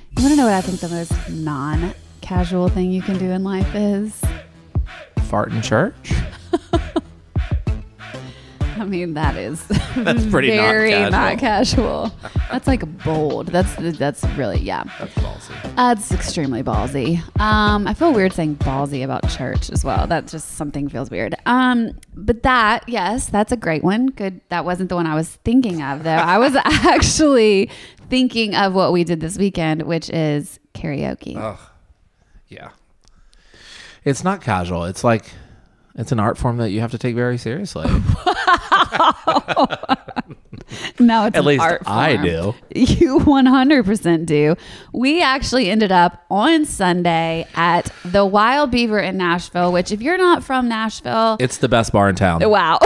You want to know what I think the most non-casual thing you can do in life is? Fart in church? I mean, that's pretty very not not casual. That's like bold. That's really, yeah. That's ballsy. That's extremely ballsy. I feel weird saying ballsy about church as well. That just something feels weird. But yes, that's a great one. Good. That wasn't the one I was thinking of though. I was actually thinking of what we did this weekend, which is karaoke. Ugh. Yeah. It's not casual. It's like, it's an art form that you have to take very seriously. No, it's At an least art form. I do. You 100% do. We actually ended up on Sunday at the Wild Beaver in Nashville, which if you're not from Nashville, It's the best bar in town. wow.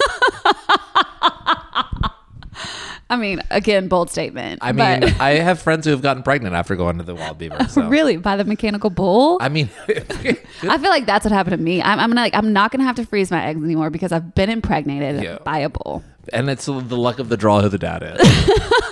I mean, again, bold statement. I mean, but I have friends who have gotten pregnant after going to the Wild Beaver. So. really, by the mechanical bull? I mean, I feel like that's what happened to me. I'm not gonna have to freeze my eggs anymore because I've been impregnated by a bull. and it's the luck of the draw who the dad is.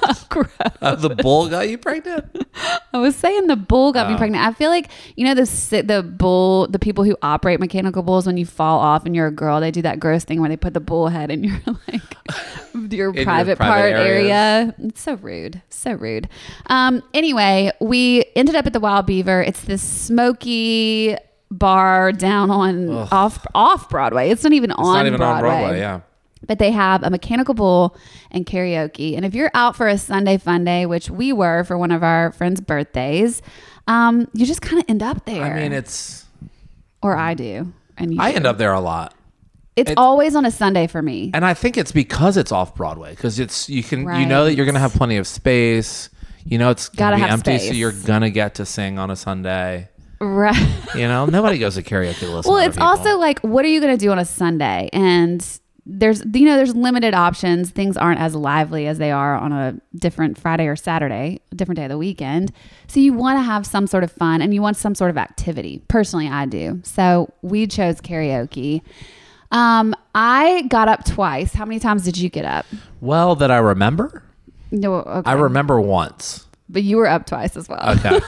The bull got you pregnant? I was saying the bull got me pregnant. I feel like, you know, the people who operate mechanical bulls, when you fall off and you're a girl, they do that gross thing where they put the bull head in your like your private part area. It's so rude. So rude. Anyway, we ended up at the Wild Beaver. It's this smoky bar down on off Broadway. It's not even on Broadway. Yeah. But they have a mechanical bull and karaoke. And if you're out for a Sunday fun day, which we were for one of our friends' birthdays, you just kind of end up there. I mean, it's... Or I do. And I end up there a lot. It's always on a Sunday for me. And I think it's because it's off Broadway. Because you Right. know that you're going to have plenty of space. You know it's going to be empty, space. so you're going to get to sing on a Sunday. Right. You know, nobody goes to karaoke to listen Well, to it's other people. also like, what are you going to do on a Sunday? And there's limited options. Things aren't as lively as they are on a different Friday or Saturday, a different day of the weekend. So you want to have some sort of fun and you want some sort of activity. Personally, I do. So we chose karaoke. I got up twice. How many times did you get up? Well, that I remember? No, okay. I remember once. But you were up twice as well. Okay.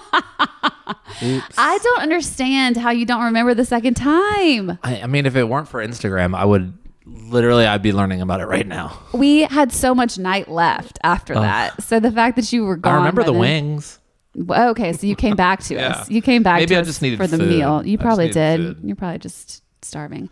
Oops. I don't understand how you don't remember the second time. I mean, if it weren't for Instagram, I'd be learning about it right now. We had so much night left after that. So the fact that you were gone. I remember by the then- wings. Well, okay, so you came back to Yeah. us. You came back Maybe to I us just needed for the food. meal. You I probably just needed did. food. You're probably just starving.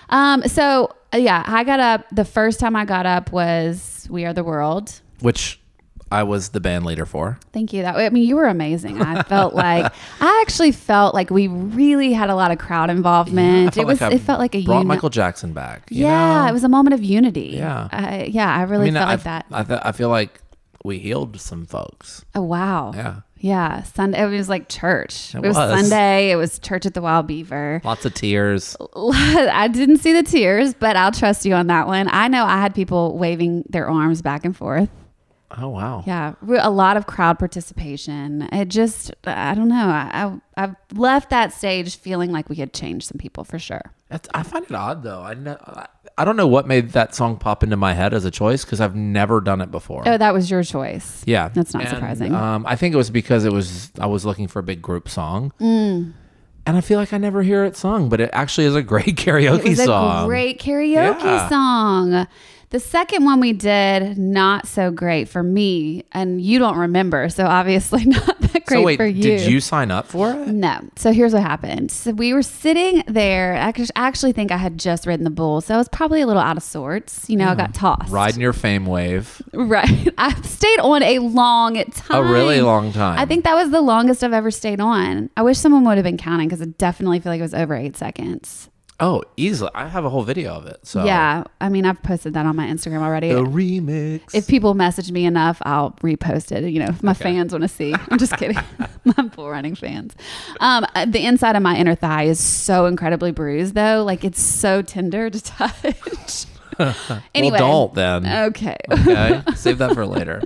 So yeah, I got up. The first time I got up was We Are the World. Which I was the band leader for. Thank you. I mean, you were amazing. I actually felt like we really had a lot of crowd involvement. It felt like a brought unit. Michael Jackson back. you Yeah, know? it was a moment of unity. Yeah. I really felt like that. I feel like we healed some folks. Oh, wow. Yeah. Yeah. Sunday. It was like church. It was was. Sunday. It was church at the Wild Beaver. Lots of tears. I didn't see the tears, but I'll trust you on that one. I know I had people waving their arms back and forth. Oh, wow. Yeah. A lot of crowd participation. It just, I don't know. I've left that stage feeling like we had changed some people for sure. I find it odd, though. I don't know what made that song pop into my head as a choice because I've never done it before. Oh, that was your choice. Yeah. That's not surprising. I think it was because I was looking for a big group song. And I feel like I never hear it sung, but it actually is a great karaoke song. It was a great karaoke song. The second one we did, not so great for me, and you don't remember, so obviously not that great So wait, for you. did you sign up for it? No. So here's what happened. So we were sitting there. I actually think I had just ridden the bull, so I was probably a little out of sorts. You know, I got tossed. Riding your fame wave. Right. I stayed on a long time. A really long time. I think that was the longest I've ever stayed on. I wish someone would have been counting because I definitely feel like it was over 8 seconds. Oh, easily. I have a whole video of it. So Yeah. I mean, I've posted that on my Instagram already. the remix. If people message me enough, I'll repost it. You know, if my fans want to see. I'm just kidding. My bull running fans. The inside of my inner thigh is so incredibly bruised, though. Like, it's so tender to touch. Anyway. Well, don't then. Okay. Okay. Save that for later.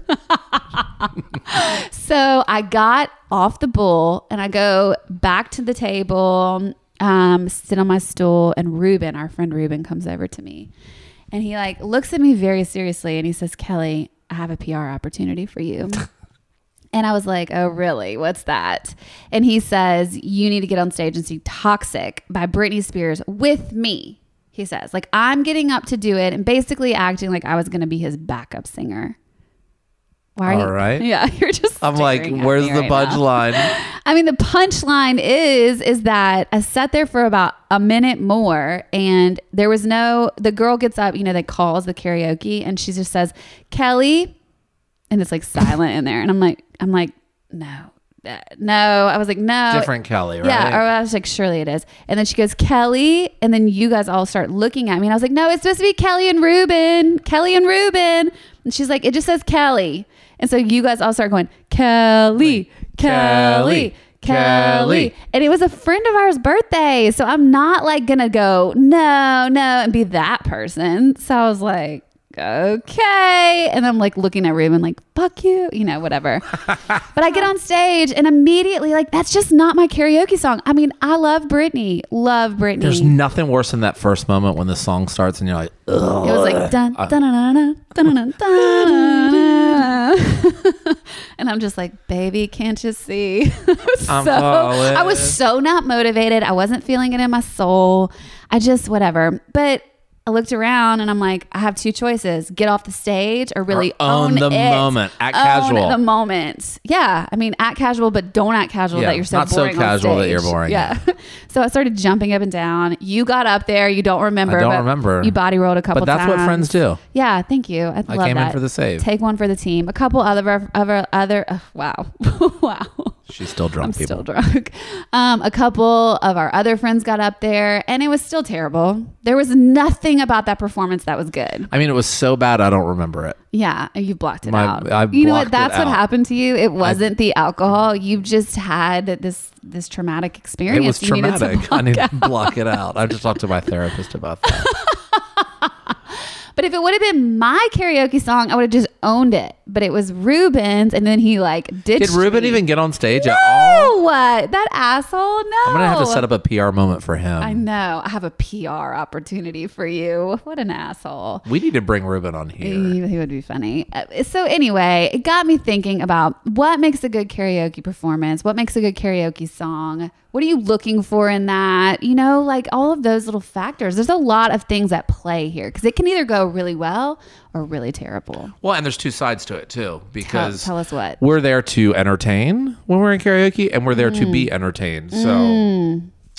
So I got off the bull and I go back to the table, sit on my stool, and Ruben, our friend Ruben, comes over to me. And he looks at me very seriously and he says, "Kelly, I have a PR opportunity for you." And I was like, oh, really? What's that? And he says, you need to get on stage and see Toxic by Britney Spears with me. He says, like, I'm getting up to do it and basically acting like I was going to be his backup singer. Why are All right. Yeah, you're just I'm like, where's the punchline? I mean, the punchline is that I sat there for about a minute more and there was the girl gets up, that calls the karaoke and she just says, Kelly. And it's like silent in there. And I'm like, no. I was like, no. Different Kelly, right? Yeah. Or I was like, surely it is. And then she goes, Kelly. And then you guys all start looking at me. And I was like, no, it's supposed to be Kelly and Ruben. And she's like, it just says Kelly. And so you guys all start going, Kelly. And it was a friend of ours' birthday. So I'm not like going to go, no, and be that person. So I was like, okay. And I'm like looking at Ruben like, fuck you, whatever. But I get on stage and immediately like, that's just not my karaoke song. I mean, I love Britney. There's nothing worse than that first moment when the song starts and you're like, ugh. It was like, dun, dun, dun, dun, dun, dun, dun, dun. And I'm just like, baby, can't you see? I was so not motivated. I wasn't feeling it in my soul. I just, whatever. But I looked around and I'm like, I have two choices: get off the stage or really own the it. moment, act casual. Own the moment. Yeah, I mean, act casual, but don't act casual that you're so not boring so casual on stage. that you're boring. Yeah. So I started jumping up and down. You got up there. You don't remember. I don't remember. You body rolled a couple times. But that's what friends do. Yeah, thank you. I love came that. in for the save. Take one for the team. A couple other wow. Wow. She's still drunk. Still drunk. A couple of our other friends got up there and it was still terrible. There was nothing about that performance that was good. I mean, it was so bad I don't remember it. Yeah, you blocked it out. You know what? That's what happened to you. It wasn't the alcohol. You just had this traumatic experience. It was traumatic. I need to block it out. I just talked to my therapist about that. But if it would have been my karaoke song, I would have just owned it. But it was Ruben's, and then he like ditched Did Ruben even get on stage at all? No, that asshole. No, I'm gonna have to set up a PR moment for him. I know. I have a PR opportunity for you. What an asshole. We need to bring Ruben on here. He would be funny. So anyway, it got me thinking about what makes a good karaoke performance. What makes a good karaoke song? What are you looking for in that? Like all of those little factors. There's a lot of things at play here because it can either go really well or really terrible. Well, and there's two sides to it too, because tell us what. We're there to entertain when we're in karaoke, and we're there to be entertained. So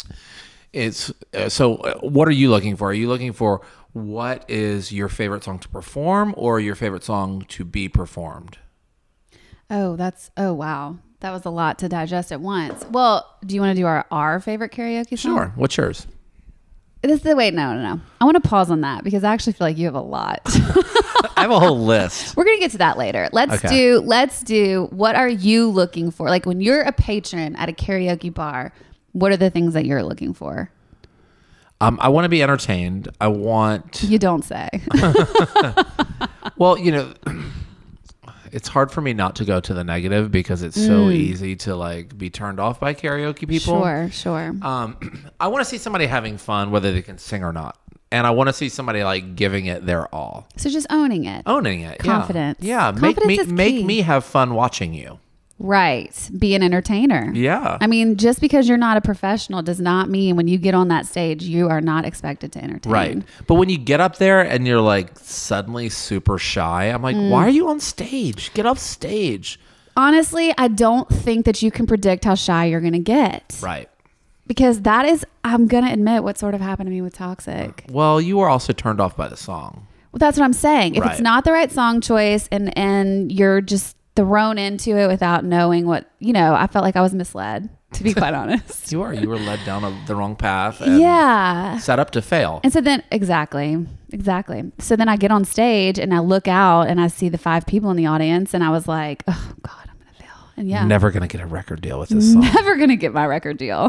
what are you looking for? Are you looking for what is your favorite song to perform or your favorite song to be performed? Oh, wow. That was a lot to digest at once. Well, do you want to do our favorite karaoke song? Sure. What's yours? Wait, no. I want to pause on that because I actually feel like you have a lot. I have a whole list. We're going to get to that later. Let's do what are you looking for? Like when you're a patron at a karaoke bar, what are the things that you're looking for? I want to be entertained. You don't say. Well, it's hard for me not to go to the negative because it's so easy to like be turned off by karaoke people. Sure. I want to see somebody having fun, whether they can sing or not. And I want to see somebody like giving it their all. So just owning it. Confidence. Yeah. Make me have fun watching you. Right. Be an entertainer. Yeah. I mean, just because you're not a professional does not mean when you get on that stage, you are not expected to entertain. Right. But when you get up there and you're like suddenly super shy, I'm like, why are you on stage? Get off stage. Honestly, I don't think that you can predict how shy you're going to get. Right. Because that is, I'm going to admit, what sort of happened to me with Toxic. Well, you were also turned off by the song. Well, that's what I'm saying. If it's not the right song choice and you're just thrown into it without knowing what, I felt like I was misled, to be quite honest. You were led down the wrong path and set up to fail. And so then, exactly. So then I get on stage and I look out and I see the 5 people in the audience and I was like, oh God, I'm going to fail. And never going to get a record deal with this song. Never going to get my record deal.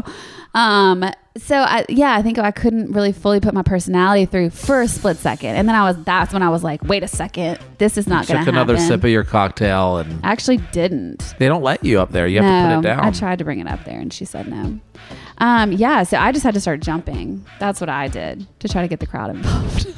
So I think I couldn't really fully put my personality through for a split second. And then that's when I was like, wait a second, this is not going to happen. Took another sip of your cocktail and I actually didn't. They don't let you up there. You have to put it down. I tried to bring it up there and she said no. So I just had to start jumping. That's what I did to try to get the crowd involved.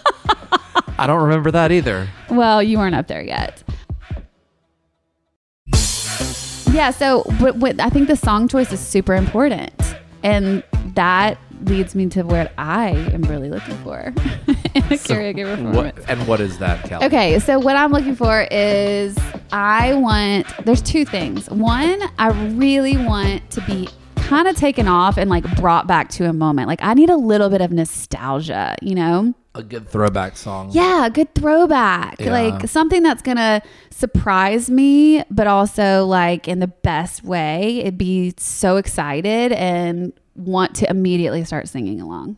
I don't remember that either. Well, you weren't up there yet. Yeah. So what I think the song choice is super important, and that leads me to what I am really looking for in a karaoke performance. What is that, Kelly? Okay, so what I'm looking for is there's two things. One, I really want to be kind of taken off and like brought back to a moment. Like I need a little bit of nostalgia, you know? A good throwback song. Yeah, a good throwback. Yeah. Like something that's going to surprise me, but also like in the best way. It'd be so excited and want to immediately start singing along.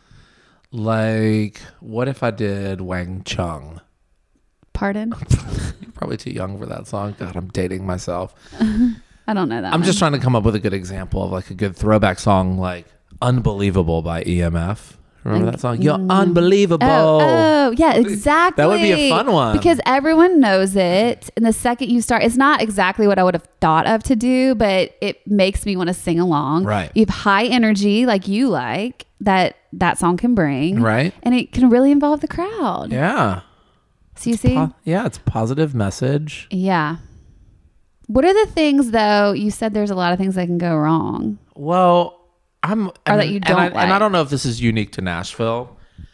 Like, what if I did Wang Chung? Pardon? You're probably too young for that song. God, I'm dating myself. I don't know that. I'm just trying to come up with a good example of like a good throwback song, like Unbelievable by EMF. Remember that song? You're unbelievable. Oh, yeah, exactly. That would be a fun one. Because everyone knows it. And the second you start, it's not exactly what I would have thought of to do, but it makes me want to sing along. Right. You have high energy like you like that song can bring. Right. And it can really involve the crowd. Yeah. So you see? Yeah, it's a positive message. Yeah. What are the things, though? You said there's a lot of things that can go wrong. Well, that you don't like. And I don't know if this is unique to Nashville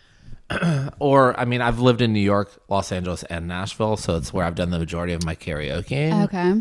or, I mean, I've lived in New York, Los Angeles, and Nashville, so it's where I've done the majority of my karaoke. Okay.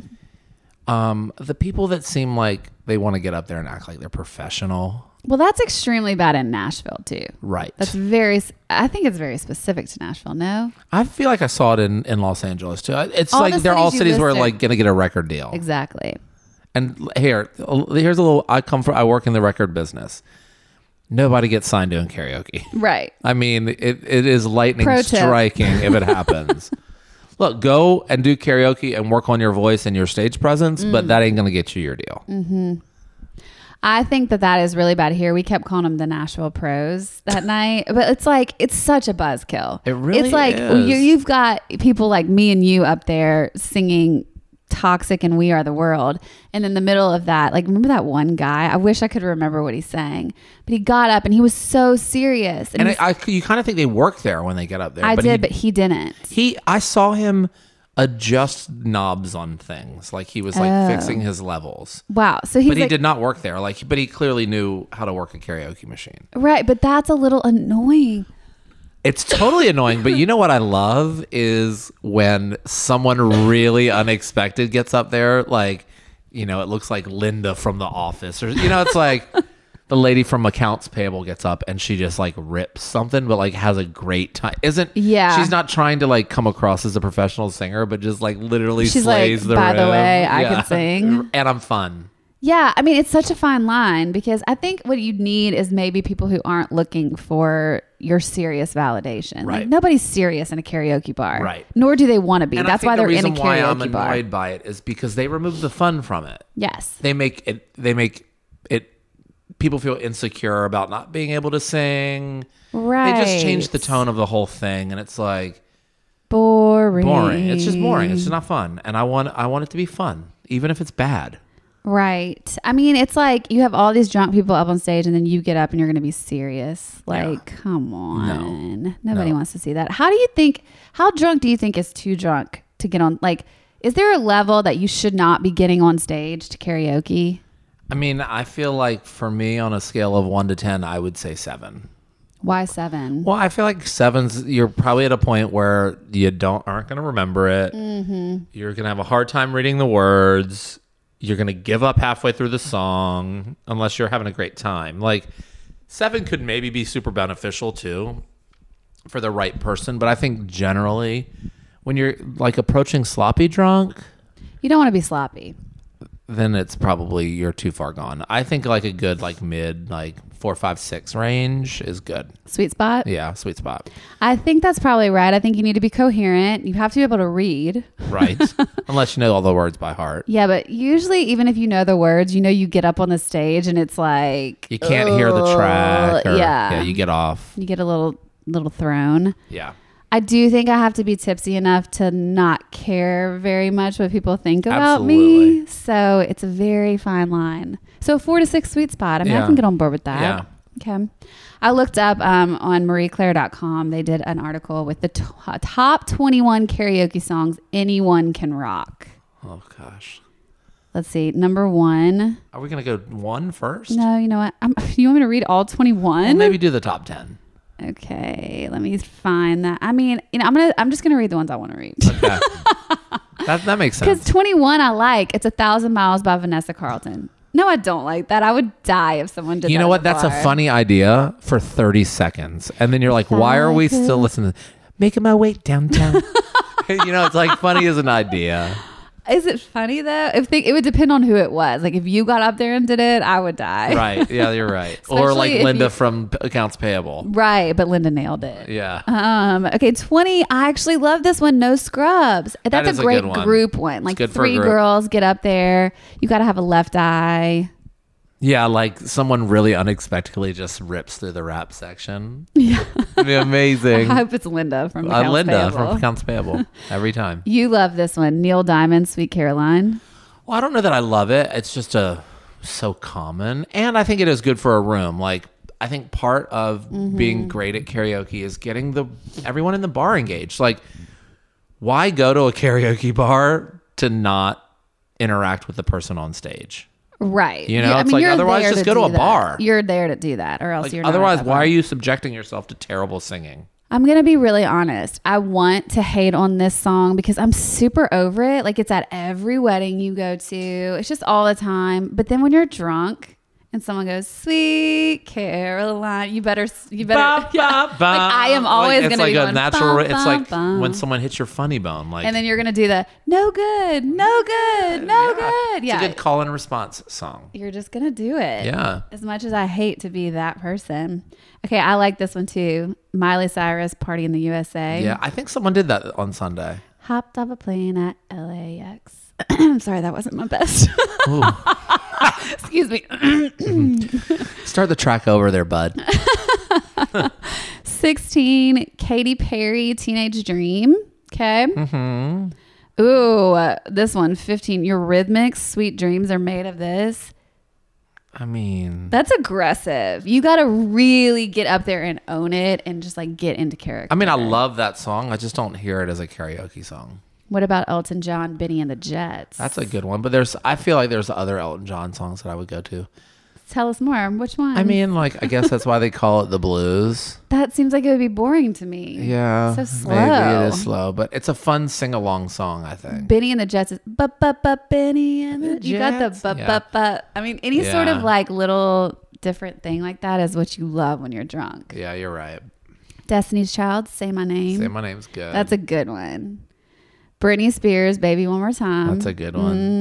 The people that seem like they want to get up there and act like they're professional. Well, that's extremely bad in Nashville, too. Right. I think it's very specific to Nashville, no? I feel like I saw it in Los Angeles, too. It's All like the they're all cities cities you where listed. like going to get a record deal. Exactly. And here's a little, I work in the record business. Nobody gets signed doing karaoke. Right. I mean, it is lightning Pro tip. striking if it happens. Look, go and do karaoke and work on your voice and your stage presence, but that ain't going to get you your deal. Mm-hmm. I think that is really bad here. We kept calling them the Nashville Pros that night, but it's like, it's such a buzzkill. It really It's like is. You've got people like me and you up there singing Toxic and We Are the World. And in the middle of that, like, remember that one guy? I wish I could remember what he sang, but he got up and he was so serious. And you kind of think they work there when they get up there. But he didn't. I saw him adjust knobs on things. Like he was like fixing his levels. Wow. So but he did not work there. But he clearly knew how to work a karaoke machine. Right. But that's a little annoying. It's totally annoying, but you know what I love is when someone really unexpected gets up there, like, you know, it looks like Linda from The Office, or, you know, it's like the lady from Accounts Payable gets up and she just like rips something, but like has a great time. She's not trying to like come across as a professional singer, but just like literally she's slays like, the by room. the way, I can sing. And I'm fun. Yeah, I mean, it's such a fine line because I think what you need is maybe people who aren't looking for your serious validation. Right. Like, nobody's serious in a karaoke bar. Right. Nor do they want to be. And That's I think why they're in a the reason why I'm karaoke bar. annoyed by it is because they remove the fun from it. Yes. They make it people feel insecure about not being able to sing. Right. They just change the tone of the whole thing, and it's like boring. It's just boring. It's just not fun. And I want it to be fun, even if it's bad. Right. I mean, it's like you have all these drunk people up on stage and then you get up and you're going to be serious. Like, come on. Nobody wants to see that. How drunk do you think is too drunk to get on? Like, is there a level that you should not be getting on stage to karaoke? I mean, I feel like for me on a scale of 1 to 10, I would say 7. Why 7? Well, I feel like 7's, you're probably at a point where you aren't going to remember it. Mm-hmm. You're going to have a hard time reading the words. You're going to give up halfway through the song unless you're having a great time. Like 7 could maybe be super beneficial too for the right person. But I think generally when you're like approaching sloppy drunk, you don't want to be sloppy. Then it's probably you're too far gone. I think like a good like mid like 4, 5, 6 range is good. Sweet spot? Yeah, sweet spot. I think that's probably right. I think you need to be coherent. You have to be able to read. Right. Unless you know all the words by heart. Yeah, but usually even if you know the words, you get up on the stage and it's like you can't hear the track. Yeah, you get off. You get a little thrown. Yeah. I do think I have to be tipsy enough to not care very much what people think about Absolutely. me. So it's a very fine line. So 4 to 6 sweet spot. I mean, I can get on board with that. Yeah. Okay. I looked up on marieclaire.com. They did an article with the top 21 karaoke songs anyone can rock. Oh, gosh. Let's see. Number 1. Are we going to go 1 first? No, you know what? You want me to read all 21? Well, maybe do the top 10. Okay, let me find that. I mean, I'm just gonna read the ones I want to read. Okay. that makes sense. Because 21 I like. It's 1,000 Miles by Vanessa Carlton. No, I don't like that. I would die if someone did that. You know what? That's a funny idea for 30 seconds. And then you're like, why are we still listening? Making my way downtown. It's like funny as an idea. Is it funny though? It would depend on who it was. Like if you got up there and did it, I would die. Right. Yeah, you're right. Or like Linda from Accounts Payable. Right, but Linda nailed it. Yeah. Okay, 20. I actually love this one. No Scrubs. That's a great group one. Like 3 girls get up there. You got to have a left eye. Yeah, like someone really unexpectedly just rips through the rap section. Yeah. It'd be amazing. I hope it's Linda from Accounts Payable. Every time. You love this one. Neil Diamond, Sweet Caroline. Well, I don't know that I love it. It's just so common. And I think it is good for a room. Like, I think part of being great at karaoke is getting everyone in the bar engaged. Like, why go to a karaoke bar to not interact with the person on stage? Right. It's like otherwise just go to a bar. You're there to do that or else you're not. Otherwise, why are you subjecting yourself to terrible singing? I'm going to be really honest. I want to hate on this song because I'm super over it. Like it's at every wedding you go to. It's just all the time. But then when you're drunk and someone goes, Sweet Caroline, you better. Ba, yeah. ba, ba. Like I am always going to be a going, natural. Bum, it's bum, like bum. when someone hits your funny bone. Like, and then you're going to do the no good, no good, no good. Yeah. It's a good call and response song. You're just going to do it. Yeah. As much as I hate to be that person. Okay, I like this one too. Miley Cyrus, Party in the USA. Yeah, I think someone did that on Sunday. Hopped off a plane at LAX. I'm sorry, that wasn't my best. Excuse me. Start the track over there, bud. 16, Katy Perry, Teenage Dream. Okay. Mm-hmm. Ooh, this one, 15, Eurythmics, Sweet Dreams Are Made of This. I mean, that's aggressive. You got to really get up there and own it and just like get into character. I mean, I love that song. I just don't hear it as a karaoke song. What about Elton John, Benny and the Jets? That's a good one. But I feel like there's other Elton John songs that I would go to. Tell us more. Which one? I mean, like, I guess that's why they call it the blues. That seems like it would be boring to me. Yeah. So slow. Maybe it is slow, but it's a fun sing-along song, I think. Benny and the Jets is Benny and the Jets. You got the I mean, any sort of like little different thing like that is what you love when you're drunk. Yeah, you're right. Destiny's Child, Say My Name. Say My Name's good. That's a good one. Britney Spears, Baby One More Time. That's a good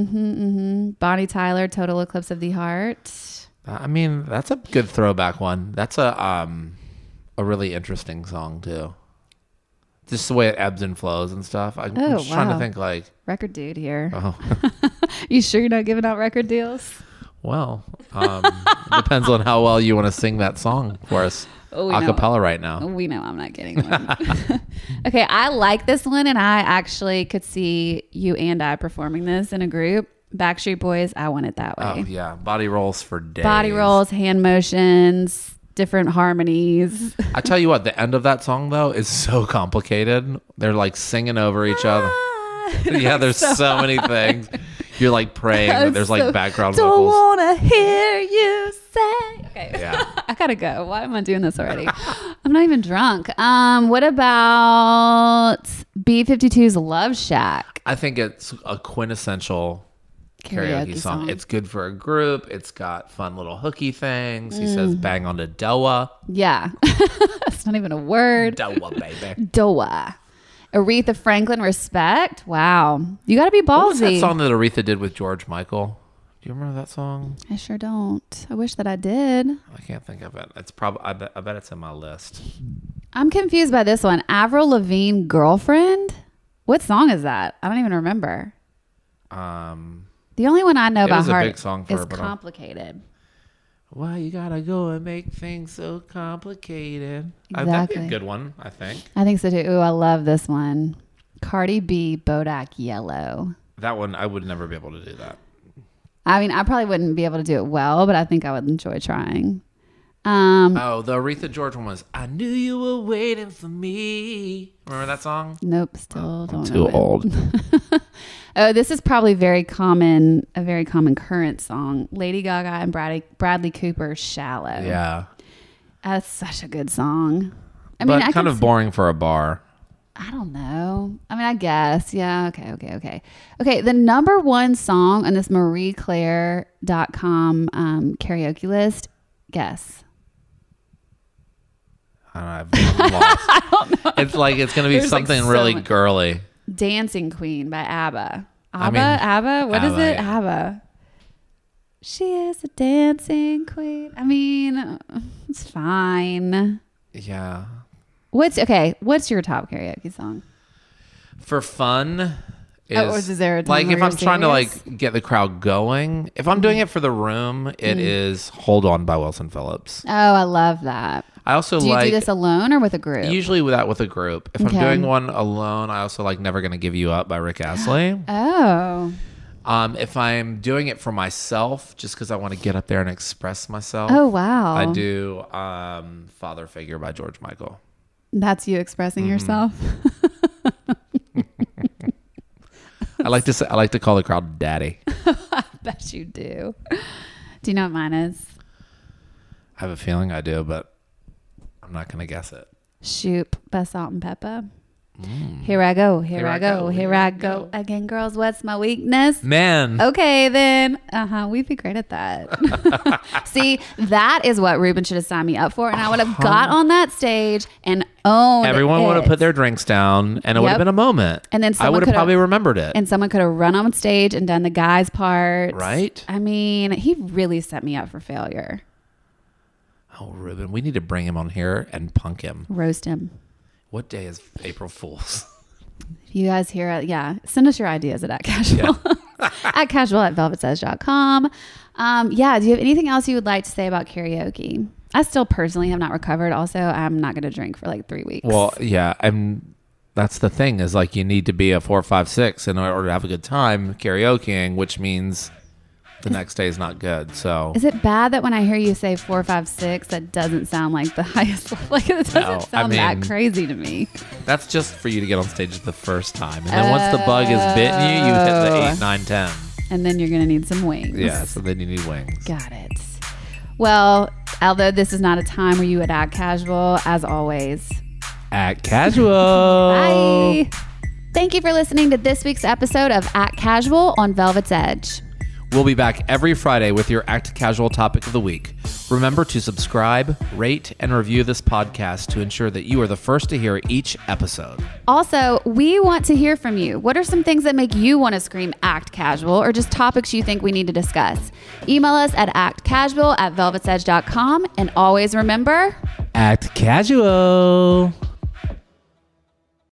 one. Bonnie Tyler, Total Eclipse of the Heart. I mean, that's a good throwback one. That's a really interesting song too. Just the way it ebbs and flows and stuff. I'm just trying to think like record dude here. Oh. You sure you're not giving out record deals? Well, depends on how well you want to sing that song for us. Acapella right now. We know I'm not getting one. Okay, I like this one, and I actually could see you and I performing this in a group. Backstreet Boys, I Want It That Way. Oh, yeah. Body rolls for days. Body rolls, hand motions, different harmonies. I tell you what, the end of that song, though, is so complicated. They're like singing over each other. Yeah, there's so many things. You're like praying, but there's like background vocals. Don't want to hear you say. Okay. Yeah. I gotta go. Why am I doing this already? I'm not even drunk. What about B-52's Love Shack? I think it's a quintessential karaoke song. It's good for a group. It's got fun little hooky things. He says bang on the doa. Yeah. That's not even a word. Doa, baby. Doa. Aretha Franklin, Respect. Wow. You got to be ballsy. What was that song that Aretha did with George Michael? Do you remember that song? I sure don't. I wish that I did. I can't think of it. It's probably. I bet it's in my list. I'm confused by this one. Avril Lavigne, Girlfriend. What song is that? I don't even remember. The only one I know by heart is Complicated. Why you gotta go and make things so complicated? Exactly. That'd be a good one, I think. I think so too. Ooh, I love this one. Cardi B, Bodak Yellow. That one, I would never be able to do that. I mean, I probably wouldn't be able to do it well, but I think I would enjoy trying. The Aretha George one was "I Knew You Were Waiting for Me." Remember that song? Nope, still don't Too know it. old. Oh, this is probably a very common current song. Lady Gaga and Bradley Cooper, "Shallow." Yeah, That's such a good song. I but mean, kind of boring for a bar. I don't know. I mean, I guess. Yeah. Okay. The number one song on this MarieClaire.com karaoke list. Guess. I'm lost. I don't know. It's like it's gonna be There's like something so really much. girly. Dancing Queen by ABBA. ABBA? What is ABBA, it? yeah. ABBA. She is a dancing queen. I mean, it's fine. Yeah. What's your top karaoke song? For fun. Is there a time like where if I'm you're trying to serious? like get the crowd going? If I'm doing it for the room, it is "Hold On" by Wilson Phillips. Oh, I love that. I also Do you like do this alone or with a group? usually with a group. If Okay. I'm doing one alone, I also like "Never Gonna Give You Up" by Rick Astley. Oh. If I'm doing it for myself, just because I want to get up there and express myself, Oh, wow. I do "Father Figure" by George Michael. That's you expressing yourself? I like to call the crowd "Daddy." I bet you do. Do you know what mine is? I have a feeling I do, but I'm not gonna guess it. Shoop by Salt and Pepper. Here I go again, girls. What's my weakness? Man. Okay, then. We'd be great at that. See, that is what Ruben should have signed me up for, and I would have got on that stage and owned Everyone would have it. put their drinks down, and it would have been a moment. And then I someone would have could've- probably remembered it. And someone could have run on stage and done the guy's part. Right? I mean, he really set me up for failure. Oh, Ruben, we need to bring him on here and punk him. Roast him. What day is April Fool's? If you guys hear it, send us your ideas at @casual. At casual@velvetsedge.com. Do you have anything else you would like to say about karaoke? I still personally have not recovered. Also, I'm not going to drink for like 3 weeks. Well, yeah, that's the thing is like you need to be a 4, 5, 6 in order to have a good time karaokeing, which means the next day is not good. So is it bad that when I hear you say 4, 5, 6, that doesn't sound like the highest? Like it doesn't sound that crazy to me. that's just for you to get on stage the first time, and then once the bug has bitten you, you hit the 8, 9, 10. And then you're going to need some wings. Yeah, so then you need wings. Got it. Well, although this is not a time where you would act casual, as always. Act casual. Bye. Thank you for listening to this week's episode of Act Casual on Velvet's Edge. We'll be back every Friday with your Act Casual topic of the week. Remember to subscribe, rate, and review this podcast to ensure that you are the first to hear each episode. Also, we want to hear from you. What are some things that make you want to scream act casual, or just topics you think we need to discuss? Email us at actcasual@velvetsedge.com, and always remember, Act casual.